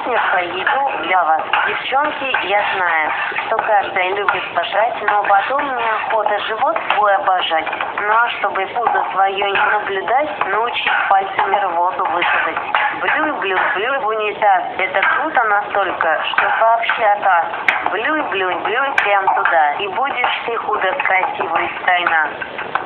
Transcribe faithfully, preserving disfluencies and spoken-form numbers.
сегодня про еду для вас. Девчонки, я знаю, что каждая любит пожрать, но потом неохота живот свой обожать. Ну а чтобы пузо свое не наблюдать, научить пальцами рвоту высадать. Блюй-блюй-блюй в унитаз. Это круто настолько, что вообще атас. Блюй-блюй-блюй прям туда. И будешь ты худо красивой стайна.